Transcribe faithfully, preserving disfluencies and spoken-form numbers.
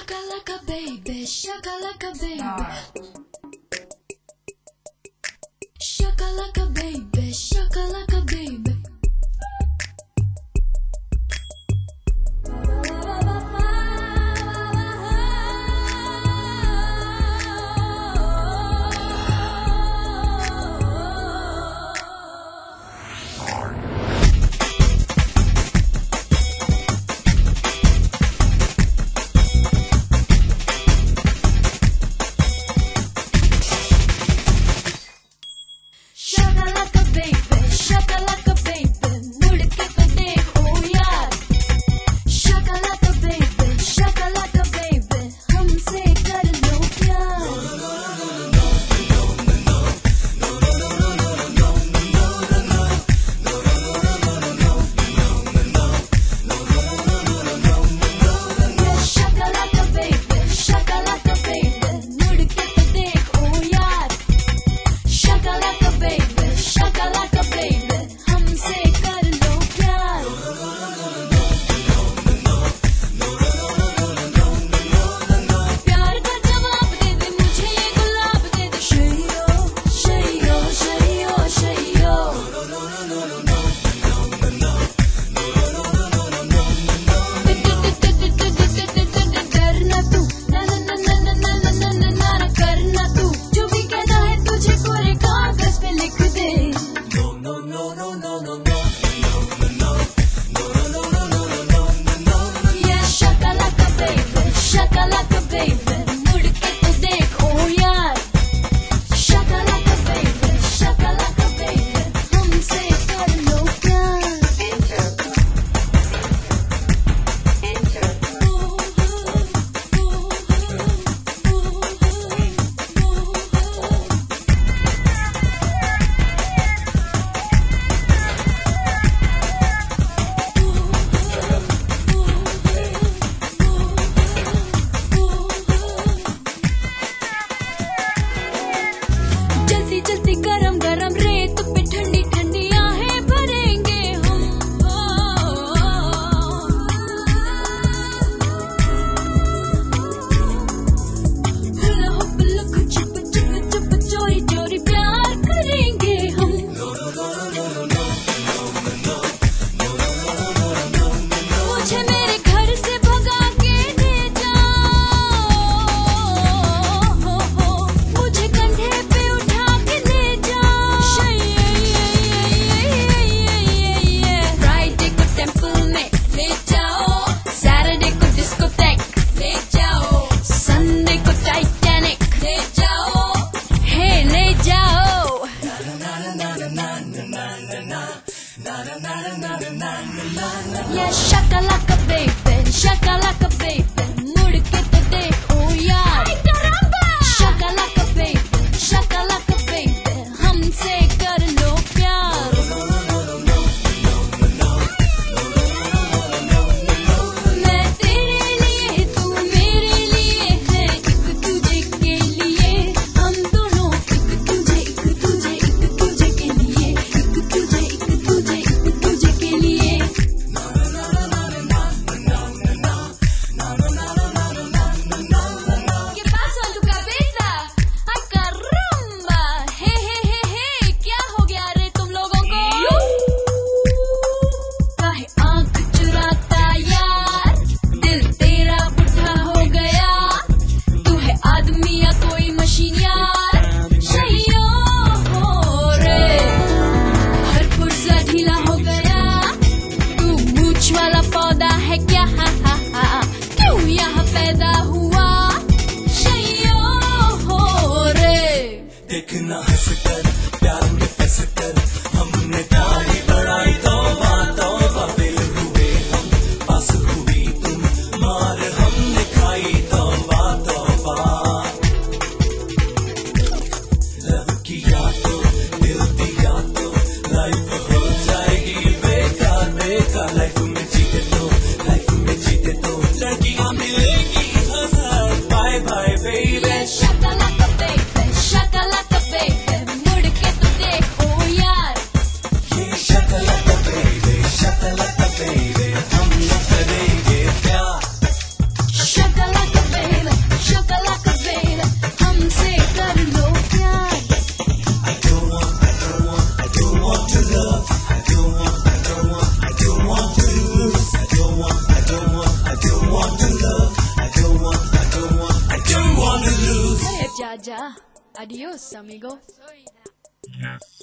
Shakalaka baby, shakalaka baby. Shakalaka baby, shakalaka baby. Shakalaka baby, shakalaka baby, मुड़ के तो देखो यार. Shakalaka baby, shakalaka baby, हमसे कर लो प्यार. Shakalaka baby, shakalaka baby, मुड़ के तो देखो यार. Shakalaka baby, shakalaka baby, हमसे कर लो प्यार. प्यार का जवाब दे दे मुझे ये गुलाब दे दे. शैयो शैयो शैयो शैयो. डरना तू ना ना ना ना ना ना ना ना ना ना करना तू. जो भी कहना है तुझे कोरे कागज पे लिख दे. Yeah, shakalaka baby, shakalaka baby, मुड़ के तो देखो यार. Shakalaka baby, shakalaka baby, हमसे कर लो प्यार. जल्दी जल्दी गरम गरम रेत पे ठंडी ठंडी आहें भरेंगे हम. हुला हुला चुप चुप चुप चोरी चोरी प्यार करेंगे हम. मुझे मेरे घर से भगा के ले जाओ. मुझे कंधे पे उठा के ले जाओ. फ्राइडे को टेंपल में ले जाओ. सैटरडे को डिस्कोटेक ले जाओ. संडे को टाइटैनिक ले जाओ. हे ले जाओ. Yeah, shakalaka baby, shakalaka baby, मुड़ के तो देखो यार. Shakalaka baby, shakalaka baby, हमसे कर लो प्यार. मैं तेरे लिए तू मेरे लिए है. एक तुझे के लिए हम दोनों. एक तुझे एक तुझे एक तुझे के लिए. एक तुझे एक तुझे एक तुझे के लिए. ¿Qué pasó en tu cabeza? ¡Ay, caramba! ¡Hey, hey, hey, hey! क्या हो गया रे तुम लोगों को? काहे आँख चुराता यार? दिल तेरा बुढ़ा हो गया. तू है आदमी या कोई मशीन यार? शैयो हो रे. हर पुर्जा ढीला हो गया. तू मूछ वाला पौधा है क्या? हा हा हा. क्यों यहाँ पैदा हुआ? शैयो हो रे. देखना हंस कर प्यार में फंस कर हमने तारी बढ़ाई. तौबा तौबा दिल हुए हम पास हुई तुम मार हमने खाई. तौबा तौबा लव किया तो दिल दिया तो लाइफ हो जाएगी बेकार बेकार. लाइफ में जीते तो लाइफ में जीते तो लड़कियां मिलेगी हजार. Bye bye baby. Shakalaka baby, shakalaka baby, मुड़ के तो देखो यार. ये shakalaka baby, shakalaka baby, हम न करेंगे प्यार. Shakalaka baby. जा, adios amigo. Yes.